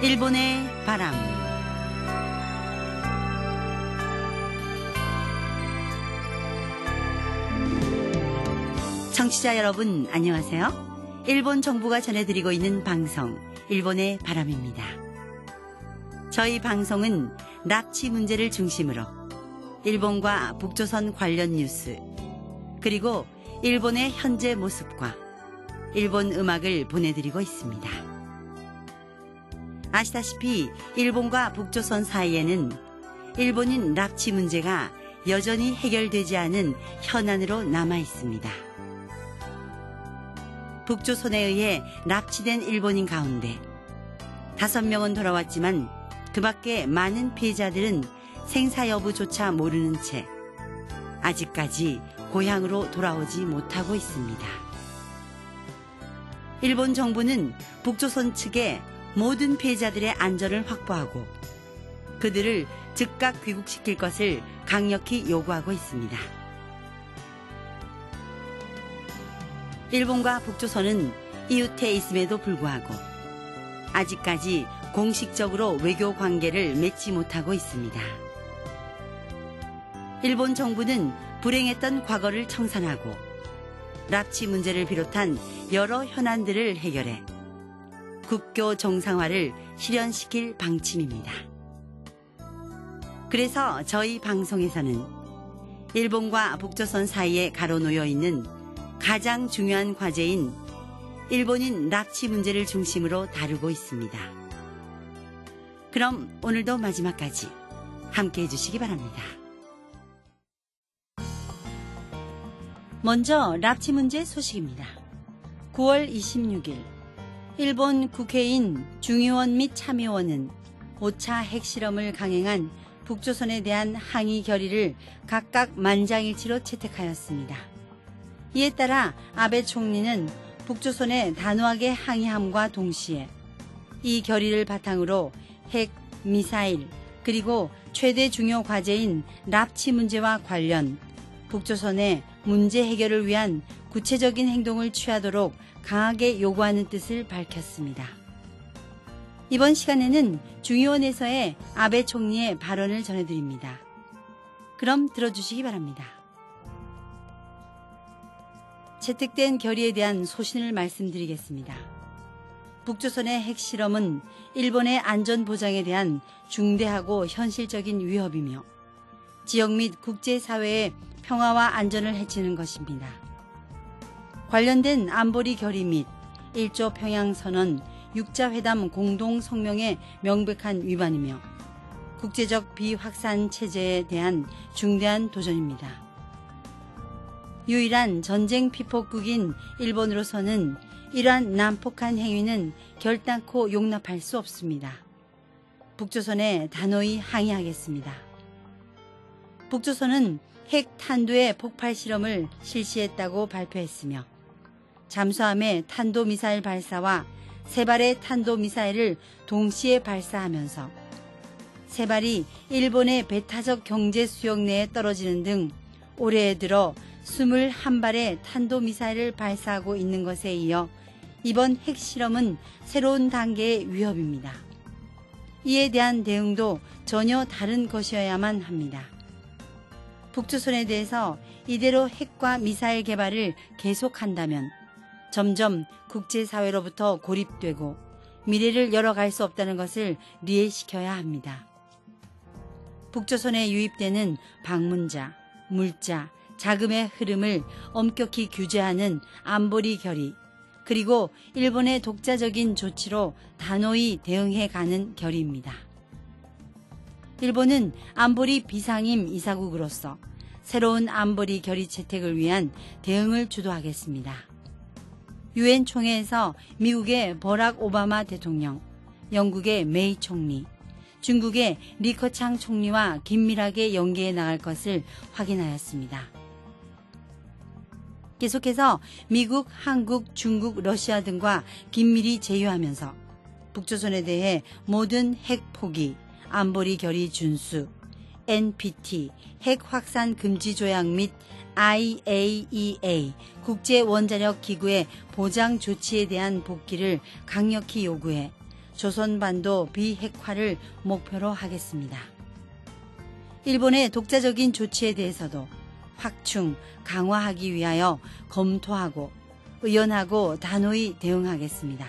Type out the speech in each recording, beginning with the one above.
일본의 바람. 청취자 여러분 안녕하세요. 일본 정부가 전해드리고 있는 방송 일본의 바람입니다. 저희 방송은 납치 문제를 중심으로 일본과 북조선 관련 뉴스, 그리고 일본의 현재 모습과 일본 음악을 보내드리고 있습니다. 아시다시피 일본과 북조선 사이에는 일본인 납치 문제가 여전히 해결되지 않은 현안으로 남아 있습니다. 북조선에 의해 납치된 일본인 가운데 5명은 돌아왔지만 그 밖에 많은 피해자들은 생사 여부조차 모르는 채 아직까지 고향으로 돌아오지 못하고 있습니다. 일본 정부는 북조선 측에 모든 피해자들의 안전을 확보하고 그들을 즉각 귀국시킬 것을 강력히 요구하고 있습니다. 일본과 북조선은 이웃해 있음에도 불구하고 아직까지 공식적으로 외교 관계를 맺지 못하고 있습니다. 일본 정부는 불행했던 과거를 청산하고 납치 문제를 비롯한 여러 현안들을 해결해 국교 정상화를 실현시킬 방침입니다. 그래서 저희 방송에서는 일본과 북조선 사이에 가로놓여 있는 가장 중요한 과제인 일본인 납치 문제를 중심으로 다루고 있습니다. 그럼 오늘도 마지막까지 함께 해주시기 바랍니다. 먼저 납치 문제 소식입니다. 9월 26일 일본 국회의원 중의원 및 참의원은 5차 핵실험을 강행한 북조선에 대한 항의 결의를 각각 만장일치로 채택하였습니다. 이에 따라 아베 총리는 북조선에 단호하게 항의함과 동시에 이 결의를 바탕으로 핵, 미사일, 그리고 최대 중요 과제인 납치 문제와 관련 북조선의 문제 해결을 위한 구체적인 행동을 취하도록 강하게 요구하는 뜻을 밝혔습니다. 이번 시간에는 중의원에서의 아베 총리의 발언을 전해드립니다. 그럼 들어주시기 바랍니다. 채택된 결의에 대한 소신을 말씀드리겠습니다. 북조선의 핵실험은 일본의 안전보장에 대한 중대하고 현실적인 위협이며 지역 및 국제사회의 평화와 안전을 해치는 것입니다. 관련된 안보리 결의 및 1조 평양선언 6자회담 공동성명의 명백한 위반이며 국제적 비확산 체제에 대한 중대한 도전입니다. 유일한 전쟁 피폭국인 일본으로서는 이러한 난폭한 행위는 결단코 용납할 수 없습니다. 북조선에 단호히 항의하겠습니다. 북조선은 핵 탄두의 폭발 실험을 실시했다고 발표했으며 잠수함의 탄도미사일 발사와 3발의 탄도미사일을 동시에 발사하면서 3발이 일본의 배타적 경제 수역 내에 떨어지는 등 올해 들어 21발의 탄도미사일을 발사하고 있는 것에 이어 이번 핵실험은 새로운 단계의 위협입니다. 이에 대한 대응도 전혀 다른 것이어야만 합니다. 북조선에 대해서 이대로 핵과 미사일 개발을 계속한다면 점점 국제사회로부터 고립되고 미래를 열어갈 수 없다는 것을 이해시켜야 합니다. 북조선에 유입되는 방문자, 물자, 자금의 흐름을 엄격히 규제하는 안보리 결의, 그리고 일본의 독자적인 조치로 단호히 대응해가는 결의입니다. 일본은 안보리 비상임 이사국으로서 새로운 안보리 결의 채택을 위한 대응을 주도하겠습니다. 유엔 총회에서 미국의 버락 오바마 대통령, 영국의 메이 총리, 중국의 리커창 총리와 긴밀하게 연계해 나갈 것을 확인하였습니다. 계속해서 미국, 한국, 중국, 러시아 등과 긴밀히 제휴하면서 북조선에 대해 모든 핵 포기, 안보리 결의 준수, NPT, 핵 확산 금지 조약 및 IAEA, 국제원자력 기구의 보장 조치에 대한 복귀를 강력히 요구해 조선반도 비핵화를 목표로 하겠습니다. 일본의 독자적인 조치에 대해서도 확충, 강화하기 위하여 검토하고 의연하고 단호히 대응하겠습니다.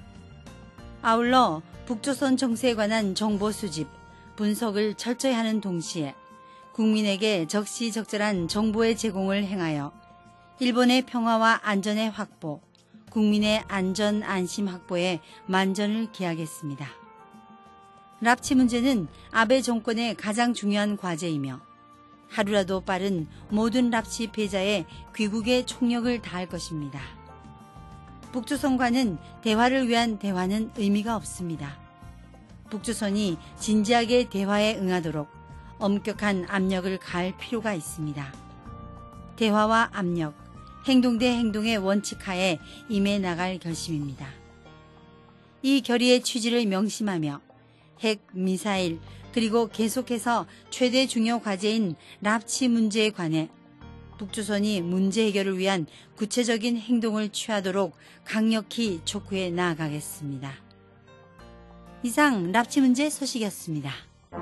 아울러 북조선 정세에 관한 정보 수집, 분석을 철저히 하는 동시에 국민에게 적시적절한 정보의 제공을 행하여 일본의 평화와 안전의 확보, 국민의 안전 안심 확보에 만전을 기하겠습니다. 납치 문제는 아베 정권의 가장 중요한 과제이며 하루라도 빠른 모든 납치 피해자의 귀국에 총력을 다할 것입니다. 북조선과는 대화를 위한 대화는 의미가 없습니다. 북조선이 진지하게 대화에 응하도록 엄격한 압력을 가할 필요가 있습니다. 대화와 압력, 행동 대 행동의 원칙하에 임해 나갈 결심입니다. 이 결의의 취지를 명심하며 핵, 미사일, 그리고 계속해서 최대 중요 과제인 납치 문제에 관해 북조선이 문제 해결을 위한 구체적인 행동을 취하도록 강력히 촉구해 나아가겠습니다. 이상 납치 문제 소식이었습니다.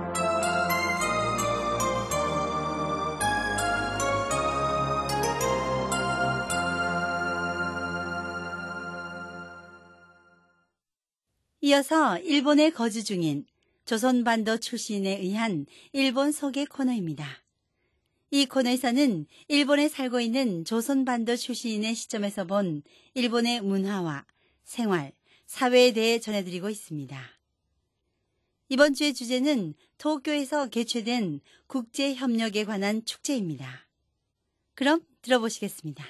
이어서 일본에 거주 중인 조선반도 출신에 의한 일본 소개 코너입니다. 이 코너에서는 일본에 살고 있는 조선반도 출신의 시점에서 본 일본의 문화와 생활, 사회에 대해 전해드리고 있습니다. 이번 주의 주제는 도쿄에서 개최된 국제협력에 관한 축제입니다. 그럼 들어보시겠습니다.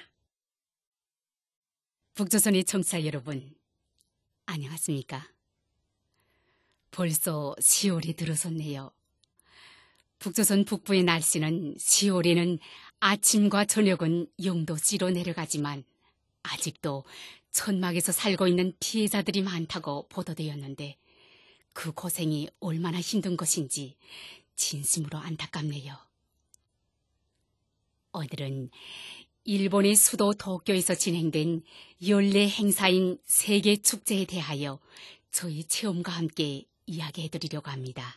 북조선의 청취자 여러분, 안녕하십니까? 벌써 10월이 들어섰네요. 북조선 북부의 날씨는 10월에는 아침과 저녁은 0도씨로 내려가지만 아직도 천막에서 살고 있는 피해자들이 많다고 보도되었는데 그 고생이 얼마나 힘든 것인지 진심으로 안타깝네요. 오늘은 일본의 수도 도쿄에서 진행된 연례 행사인 세계축제에 대하여 저희 체험과 함께 이야기해드리려고 합니다.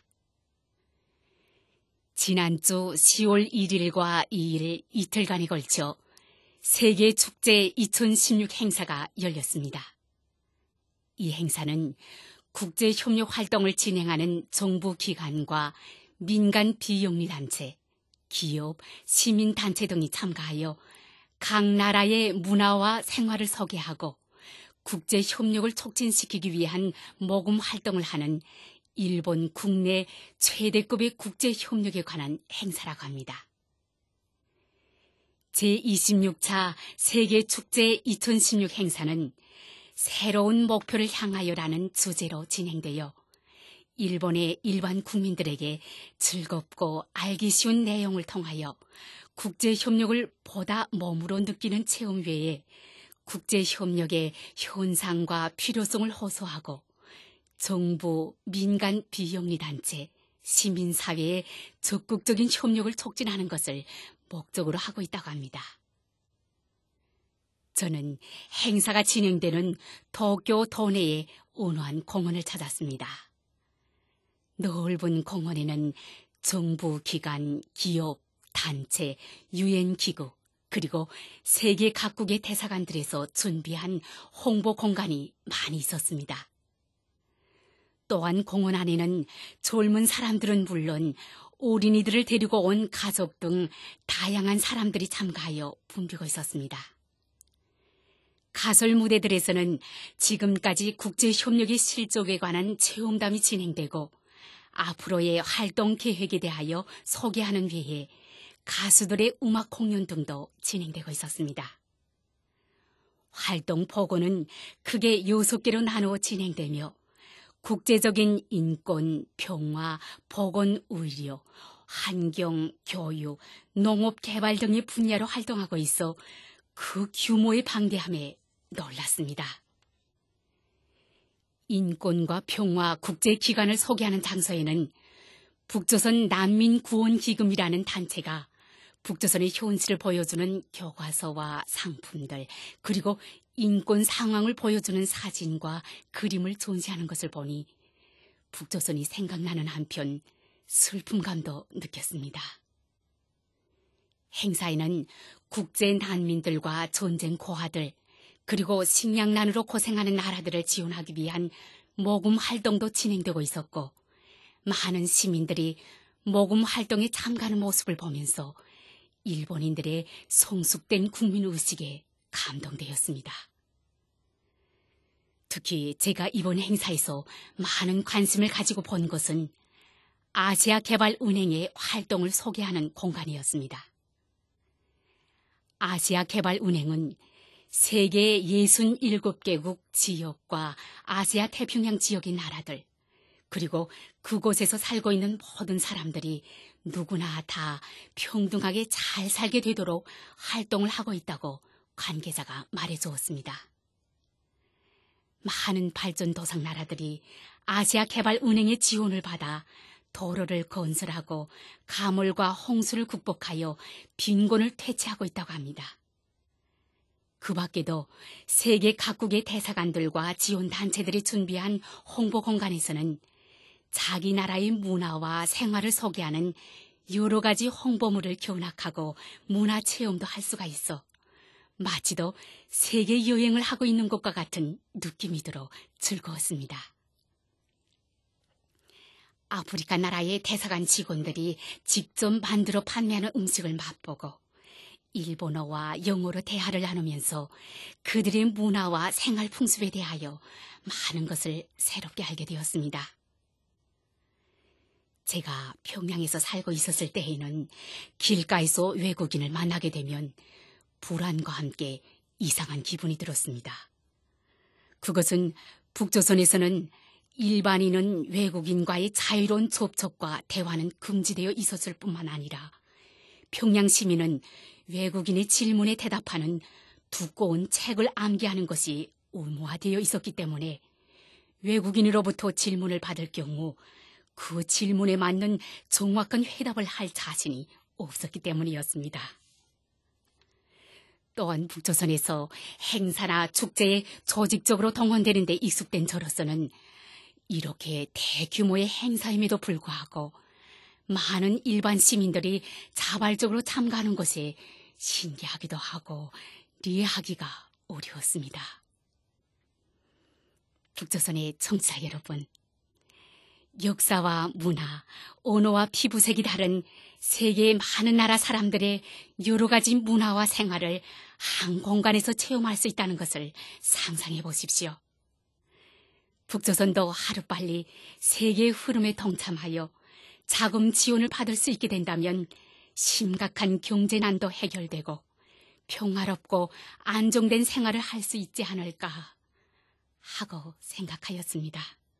지난주 10월 1일과 2일 이틀간에 걸쳐 세계축제 2016 행사가 열렸습니다. 이 행사는 국제협력 활동을 진행하는 정부기관과 민간 비영리단체, 기업, 시민단체 등이 참가하여 각 나라의 문화와 생활을 소개하고 국제협력을 촉진시키기 위한 모금 활동을 하는 일본 국내 최대급의 국제협력에 관한 행사라고 합니다. 제26차 세계축제 2016 행사는 새로운 목표를 향하여라는 주제로 진행되어 일본의 일반 국민들에게 즐겁고 알기 쉬운 내용을 통하여 국제협력을 보다 몸으로 느끼는 체험 외에 국제협력의 현상과 필요성을 호소하고 정부, 민간 비영리단체, 시민사회의 적극적인 협력을 촉진하는 것을 목적으로 하고 있다고 합니다. 저는 행사가 진행되는 도쿄 도내의 온화한 공원을 찾았습니다. 넓은 공원에는 정부 기관, 기업, 단체, 유엔기구, 그리고 세계 각국의 대사관들에서 준비한 홍보 공간이 많이 있었습니다. 또한 공원 안에는 젊은 사람들은 물론 어린이들을 데리고 온 가족 등 다양한 사람들이 참가하여 붐비고 있었습니다. 가설 무대들에서는 지금까지 국제협력의 실적에 관한 체험담이 진행되고 앞으로의 활동 계획에 대하여 소개하는 외에 가수들의 음악 공연 등도 진행되고 있었습니다. 활동 포고는 크게 6개로 나누어 진행되며 국제적인 인권, 평화, 보건, 의료, 환경, 교육, 농업 개발 등의 분야로 활동하고 있어 그 규모의 방대함에 놀랐습니다. 인권과 평화 국제기관을 소개하는 장소에는 북조선 난민구원기금이라는 단체가 북조선의 현실을 보여주는 교과서와 상품들, 그리고 인권 상황을 보여주는 사진과 그림을 존재하는 것을 보니 북조선이 생각나는 한편 슬픔감도 느꼈습니다. 행사에는 국제 난민들과 전쟁 고아들, 그리고 식량난으로 고생하는 나라들을 지원하기 위한 모금 활동도 진행되고 있었고, 많은 시민들이 모금 활동에 참가하는 모습을 보면서 일본인들의 성숙된 국민의식에 감동되었습니다. 특히 제가 이번 행사에서 많은 관심을 가지고 본 것은 아시아개발은행의 활동을 소개하는 공간이었습니다. 아시아개발은행은 세계 67개국 지역과 아시아 태평양 지역의 나라들, 그리고 그곳에서 살고 있는 모든 사람들이 누구나 다 평등하게 잘 살게 되도록 활동을 하고 있다고 관계자가 말해주었습니다. 많은 발전도상 나라들이 아시아개발은행의 지원을 받아 도로를 건설하고 가물과 홍수를 극복하여 빈곤을 퇴치하고 있다고 합니다. 그 밖에도 세계 각국의 대사관들과 지원단체들이 준비한 홍보 공간에서는 자기 나라의 문화와 생활을 소개하는 여러 가지 홍보물을 견학하고 문화체험도 할 수가 있어 마치도 세계 여행을 하고 있는 것과 같은 느낌이 들어 즐거웠습니다. 아프리카 나라의 대사관 직원들이 직접 만들어 판매하는 음식을 맛보고 일본어와 영어로 대화를 나누면서 그들의 문화와 생활 풍습에 대하여 많은 것을 새롭게 알게 되었습니다. 제가 평양에서 살고 있었을 때에는 길가에서 외국인을 만나게 되면 불안과 함께 이상한 기분이 들었습니다. 그것은 북조선에서는 일반인은 외국인과의 자유로운 접촉과 대화는 금지되어 있었을 뿐만 아니라 평양 시민은 외국인의 질문에 대답하는 두꺼운 책을 암기하는 것이 의무화되어 있었기 때문에 외국인으로부터 질문을 받을 경우 그 질문에 맞는 정확한 회답을 할 자신이 없었기 때문이었습니다. 또한 북조선에서 행사나 축제에 조직적으로 동원되는 데 익숙된 저로서는 이렇게 대규모의 행사임에도 불구하고 많은 일반 시민들이 자발적으로 참가하는 것에 신기하기도 하고 이해하기가 어려웠습니다. 북조선의 청취자 여러분, 역사와 문화, 언어와 피부색이 다른 세계의 많은 나라 사람들의 여러 가지 문화와 생활을 한 공간에서 체험할 수 있다는 것을 상상해 보십시오. 북조선도 하루빨리 세계의 흐름에 동참하여 자금 지원을 받을 수 있게 된다면 심각한 경제난도 해결되고 평화롭고 안정된 생활을 할 수 있지 않을까 하고 생각하였습니다.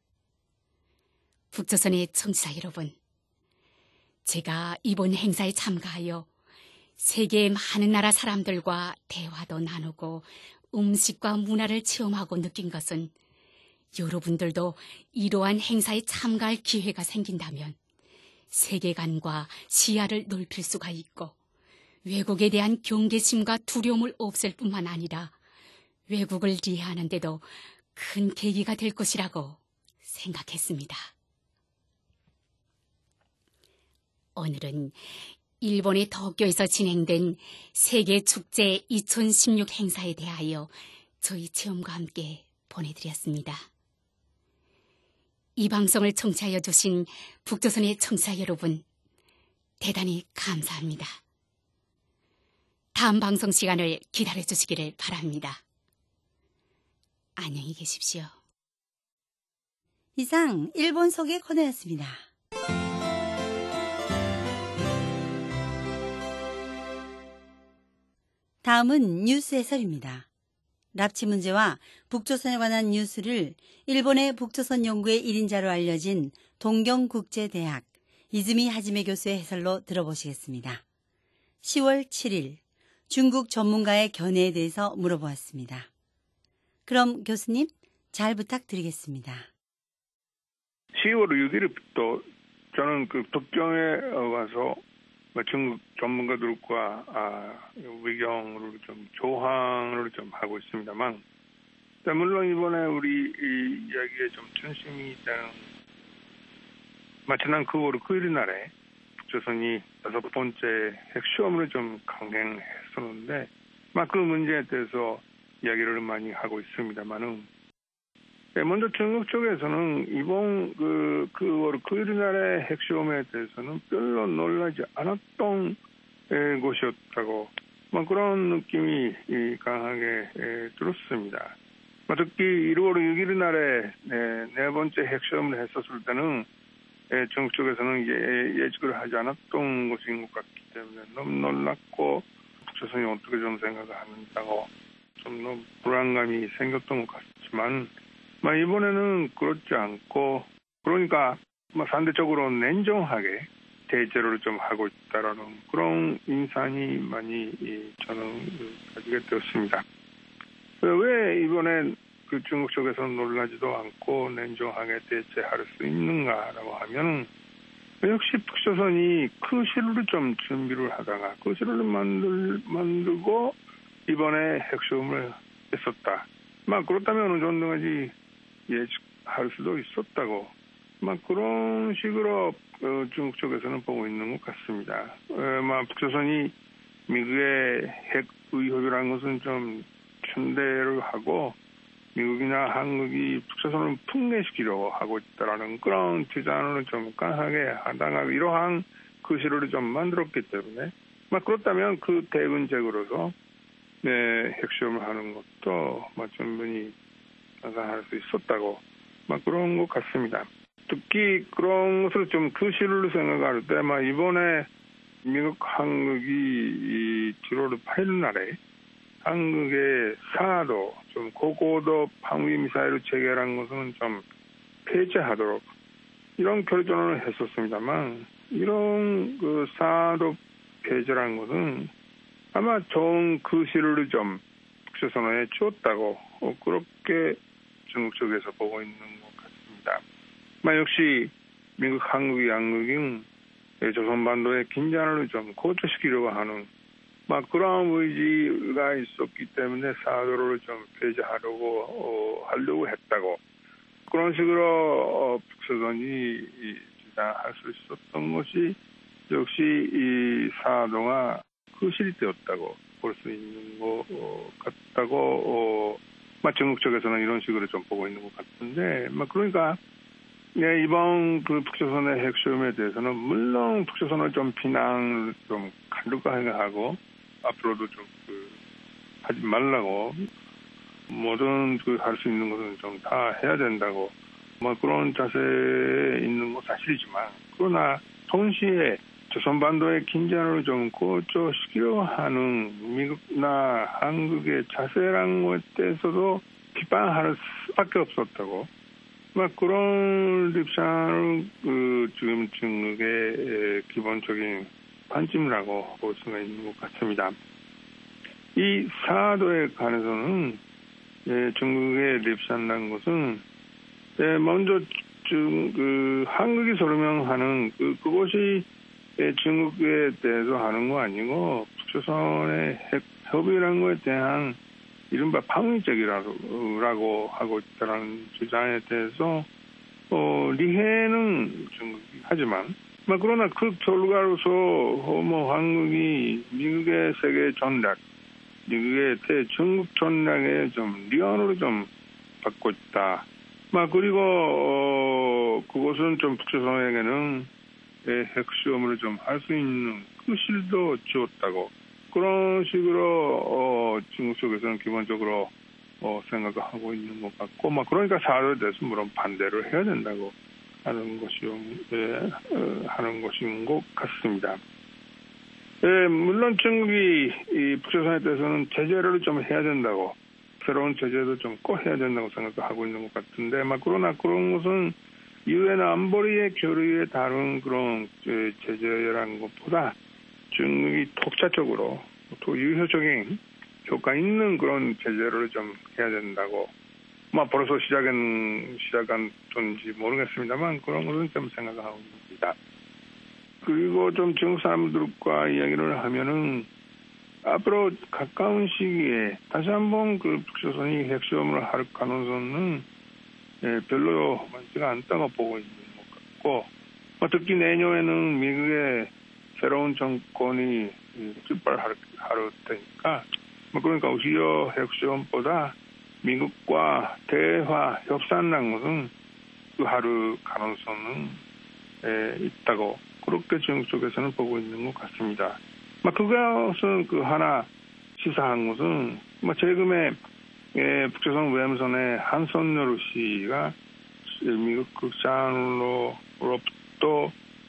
북조선의 청취자 여러분, 제가 이번 행사에 참가하여 세계의 많은 나라 사람들과 대화도 나누고 음식과 문화를 체험하고 느낀 것은 여러분들도 이러한 행사에 참가할 기회가 생긴다면 세계관과 시야를 넓힐 수가 있고 외국에 대한 경계심과 두려움을 없앨 뿐만 아니라 외국을 이해하는 데도 큰 계기가 될 것이라고 생각했습니다. 오늘은 일본의 도쿄에서 진행된 세계축제 2016 행사에 대하여 저희 체험과 함께 보내드렸습니다. 이 방송을 청취하여 주신 북조선의 청취자 여러분, 대단히 감사합니다. 다음 방송 시간을 기다려 주시기를 바랍니다. 안녕히 계십시오. 이상 일본 소개 코너였습니다. 다음은 뉴스 해설입니다. 납치 문제와 북조선에 관한 뉴스를 일본의 북조선 연구의 1인자로 알려진 동경국제대학 이즈미 하지메 교수의 해설로 들어보시겠습니다. 10월 7일 중국 전문가의 견해에 대해서 물어보았습니다. 그럼 교수님 잘 부탁드리겠습니다. 10월 6일부터 저는 그 북경에 와서 중국 전문가들과 의견을 좀 조항을 좀 하고 있습니다만, 물론 이번에 우리 이 이야기에 좀 중심이 되는 지난 9월 9일 날에 북조선이 6번째 핵시험을 좀 강행했었는데, 그 문제에 대해서 이야기를 많이 하고 있습니다만은, 먼저 중국 쪽에서는 이번 9월 9일 날의 핵시험에 대해서는 별로 놀라지 않았던 곳이었다고 그런 느낌이 강하게 들었습니다. 특히 1월 6일 날에 네 번째 핵시험을 했었을 때는 중국 쪽에서는 예측을 하지 않았던 것인 것 같기 때문에 너무 놀랐고 북조선이 어떻게 좀 생각을 하는다고 좀 너무 불안감이 생겼던 것 같지만 이번에는 그렇지 않고 그러니까 상대적으로 냉정하게 대제를 좀 하고 있다라는 그런 인상이 많이 저는 가지게 되었습니다. 왜 이번에 중국 쪽에서는 놀라지도 않고 냉정하게 대처할 수 있는가라고 하면 역시 북조선이 그 시를 좀 준비를 하다가 그 시를 만들고 이번에 핵시험을 했었다. 그렇다면 어느 정도까지 예측할 수도 있었다고 그런 식으로 중국 쪽에서는 보고 있는 것 같습니다. 북조선이 미국의 핵 의협이라는 것은 좀 춘대를 하고 미국이나 한국이 북조선을 풍괴시키려고 하고 있다라는 그런 주장을 좀 강하게 하다가 이러한 그 시를 좀 만들었기 때문에 그렇다면 그 대응책으로서 핵시험을 하는 것도 충분히 할 수 있었다고 그런 것 같습니다. 특히 그런 것을 좀 그 시를 생각할 때 이번에 미국 한국이 7월 8일 날에 한국의 사도 좀 고고도 방위 미사일 체계라는 것은 좀 폐지하도록 이런 결정을 했었습니다만 이런 사도 폐지라는 것은 아마 좋은 그 시를 좀 북조선에 주었다고 그렇게 중국 쪽에서 보고 있는 것 같습니다. 역시 미국, 한국, 양국은 조선반도의 긴장을 좀 고조시키려고 하는 그런 의지가 있었기 때문에 사도를 좀 폐지하려고 했다고 그런 식으로 북조선이 주장할 수 있었던 것이 역시 이 사도가 그실이 되었다고 볼 수 있는 것 같다고 중국 쪽에서는 이런 식으로 좀 보고 있는 것 같은데 그러니까 이번 북조선의 핵시험에 대해서는 물론 북조선을 좀 비난을 좀 간극하고 앞으로도 좀 하지 말라고 뭐든 할 수 있는 것은 좀 다 해야 된다고 그런 자세에 있는 건 사실이지만 그러나 동시에 조선반도의 긴장을 좀 고조시키려고 하는 미국이나 한국의 자세라는 것에 대해서도 비판할 수밖에 없었다고 그런 입장을 지금 중국의 기본적인 관점이라고 볼 수가 있는 것 같습니다. 이 사도에 관해서는 중국의 입장이라는 것은 먼저 한국이 설명하는 그것이 중국에 대해서 하는 거 아니고 북조선의 핵 협의라는 것에 대한 이른바 방위적이라고 하고 있다는 주장에 대해서 리해는 중국이 하지만 그러나 그 결과로서 한국이 미국의 세계 전략, 미국의 대중국 전략에 좀 리언으로 좀 받고 있다. 그리고 그것은 좀 북조선에게는 핵시험을 좀 할 수 있는 그 실도 주었다고 그런 식으로 중국 쪽에서는 기본적으로 생각하고 있는 것 같고 그러니까 사도에 대해서 물론 반대를 해야 된다고 하는 것인 것 같습니다. 물론 중국이 이 북조선에 대해서는 제재를 좀 해야 된다고 새로운 제재도 좀 꼭 해야 된다고 생각하고 있는 것 같은데 그러나 그런 것은 유엔 안보리의 교류에 다른 그런 제재라는 것보다 중국이 독자적으로 또 유효적인 효과 있는 그런 제재를 좀 해야 된다고 벌써 시작한 건지 모르겠습니다만 그런 것은 좀 생각하고 있습니다. 그리고 좀 중국 사람들과 이야기를 하면은 앞으로 가까운 시기에 다시 한번 그 북조선이 핵시험을 할 가능성은 별로 많지가 않다고 보고 있는 것 같고, 특히 내년에는 미국의 새로운 정권이 출발할 테니까, 그러니까 오히려 핵시험보다 미국과 대화 협상하는 것은 할 가능성은 있다고 그렇게 중국 쪽에서는 보고 있는 것 같습니다. 그것은 하나 시사한 것은 최근에 북조선 외무선의 한선여루 씨가 미국 국장으로부터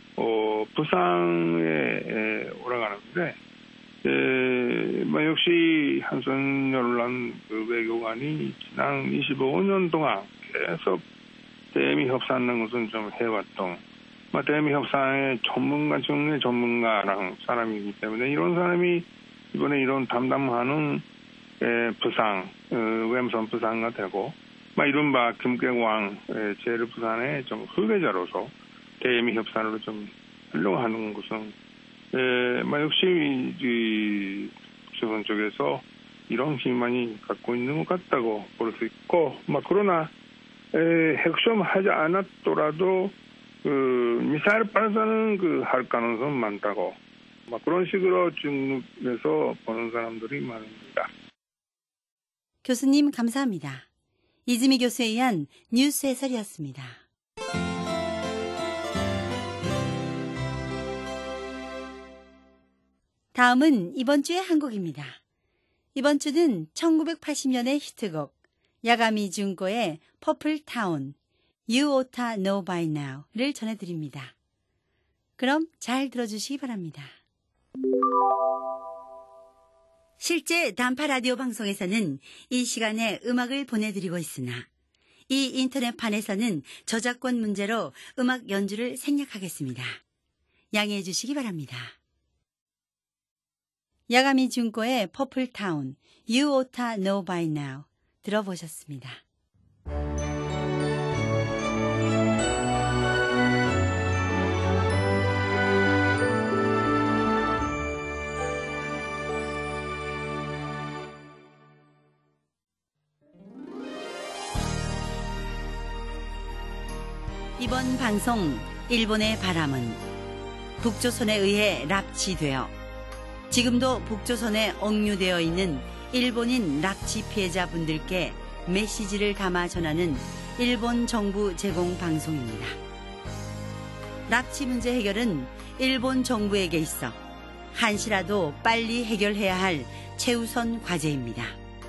부산에 올라가는데 역시 한선여루란 그 외교관이 지난 25년 동안 계속 대미 협상하는 것은 좀 해왔던 대미 협상의 전문가 중에 전문가랑 사람이기 때문에 이런 사람이 이번에 이런 담당하는 부상 외무선 부상가 되고 이른바 김계광 제1부산의 좀 후계자로서 대미 협상을 좀 하려고 하는 것은 역시 조선 쪽에서 이런 힘만이 갖고 있는 것 같다고 볼 수 있고 그러나 핵시험 하지 않았더라도 미사일 발사는 할 가능성 많다고 그런 식으로 중국에서 보는 사람들이 많습니다. 교수님 감사합니다. 이즈미 교수에 의한 뉴스 해설이었습니다. 다음은 이번 주의 한 곡입니다. 이번 주는 1980년의 히트곡 야가미 준코의 퍼플 타운 You Oughta Know By Now를 전해드립니다. 그럼 잘 들어주시기 바랍니다. 실제 단파 라디오 방송에서는 이 시간에 음악을 보내드리고 있으나 이 인터넷판에서는 저작권 문제로 음악 연주를 생략하겠습니다. 양해해 주시기 바랍니다. 야가미 준코의 퍼플 타운 You Oughta Know By Now 들어보셨습니다. 이번 방송 일본의 바람은 북조선에 의해 납치되어 지금도 북조선에 억류되어 있는 일본인 납치 피해자분들께 메시지를 담아 전하는 일본 정부 제공 방송입니다. 납치 문제 해결은 일본 정부에게 있어 한시라도 빨리 해결해야 할 최우선 과제입니다.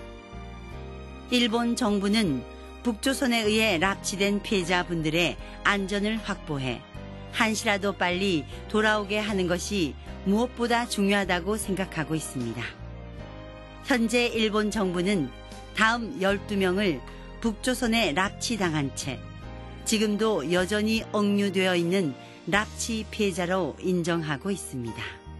일본 정부는 북조선에 의해 납치된 피해자분들의 안전을 확보해 한시라도 빨리 돌아오게 하는 것이 무엇보다 중요하다고 생각하고 있습니다. 현재 일본 정부는 다음 12명을 북조선에 납치당한 채 지금도 여전히 억류되어 있는 납치 피해자로 인정하고 있습니다.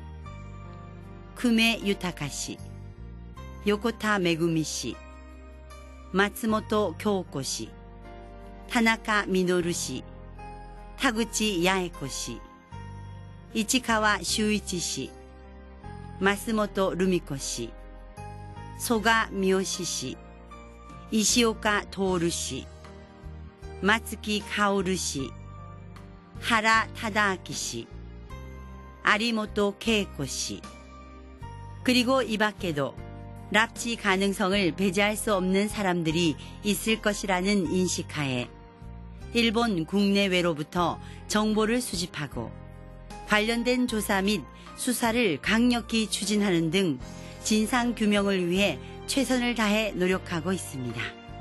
쿠메 유타카 씨, 요코타 메구미 씨, 마츠모토 교코 씨, 타나카 미노루 씨, 타구치 야에코 씨, 이치카와 슈이치 씨, 마스모토 루미코 씨, 소가 미요시 씨, 이시오카 도오루 씨, 마츠키 카오루 씨, 하라 타다아키 씨, 아리모토 케이코 씨, 그리고 이 밖에도 납치 가능성을 배제할 수 없는 사람들이 있을 것이라는 인식하에 일본 국내외로부터 정보를 수집하고 관련된 조사 및 수사를 강력히 추진하는 등 진상규명을 위해 최선을 다해 노력하고 있습니다.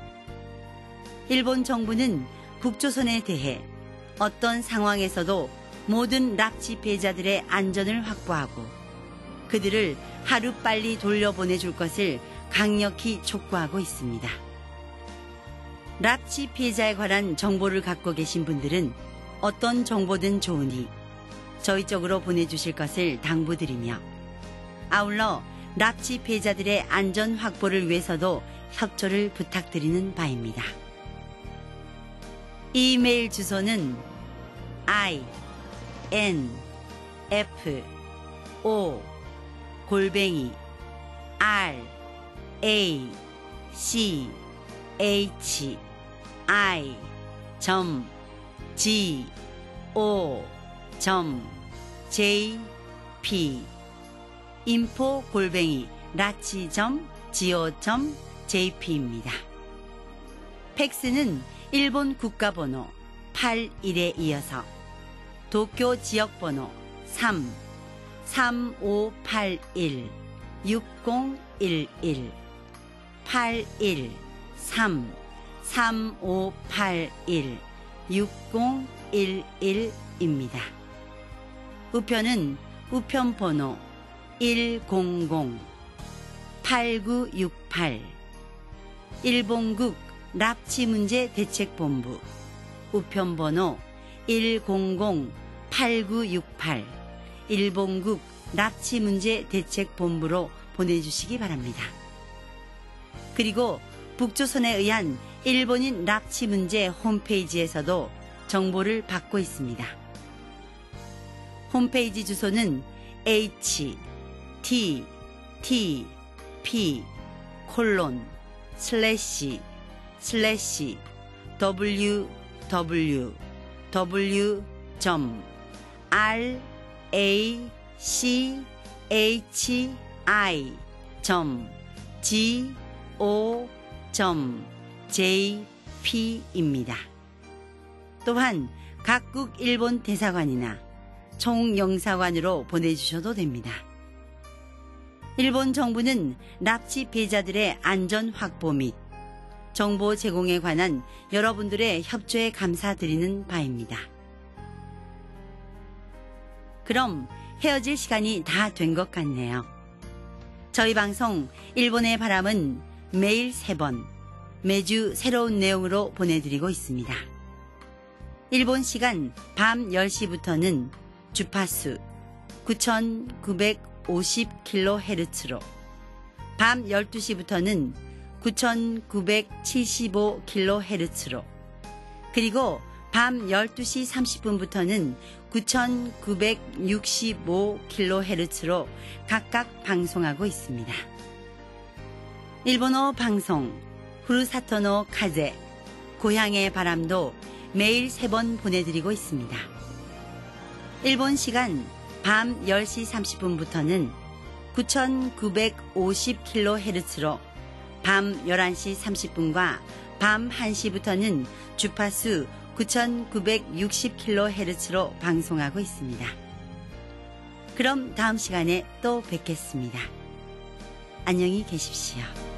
일본 정부는 북조선에 대해 어떤 상황에서도 모든 납치 피해자들의 안전을 확보하고 그들을 하루빨리 돌려보내줄 것을 강력히 촉구하고 있습니다. 납치 피해자에 관한 정보를 갖고 계신 분들은 어떤 정보든 좋으니 저희 쪽으로 보내주실 것을 당부드리며 아울러 납치 피해자들의 안전 확보를 위해서도 협조를 부탁드리는 바입니다. 이메일 주소는 F O 골뱅이 R A C H I G O J P 인포 골뱅이 라치.go.jp입니다. 팩스는 일본 국가번호 81에 이어서 도쿄 지역번호 3581-6011 813-3581-6011입니다. 우편은 우편번호 100-8968 일본국 납치문제대책본부 우편번호 100-8968 일본국 납치문제대책본부로 보내주시기 바랍니다. 그리고 북조선에 의한 일본인 납치문제 홈페이지에서도 정보를 받고 있습니다. 홈페이지 주소는 www.rachi-go.jp입니다. 또한 각국 일본 대사관이나 총영사관으로 보내주셔도 됩니다. 일본 정부는 납치 피해자들의 안전 확보 및 정보 제공에 관한 여러분들의 협조에 감사드리는 바입니다. 그럼 헤어질 시간이 다 된 것 같네요. 저희 방송 일본의 바람은 매일 3번, 매주 새로운 내용으로 보내드리고 있습니다. 일본 시간 밤 10시부터는 주파수 9950kHz로, 밤 12시부터는 9975kHz로, 그리고 밤 12시 30분부터는 9965kHz로 각각 방송하고 있습니다. 일본어 방송 후르사토노 카제 고향의 바람도 매일 3번 보내드리고 있습니다. 일본 시간 밤 10시 30분부터는 9950kHz로 밤 11시 30분과 밤 1시부터는 주파수 9960kHz로 방송하고 있습니다. 그럼 다음 시간에 또 뵙겠습니다. 안녕히 계십시오.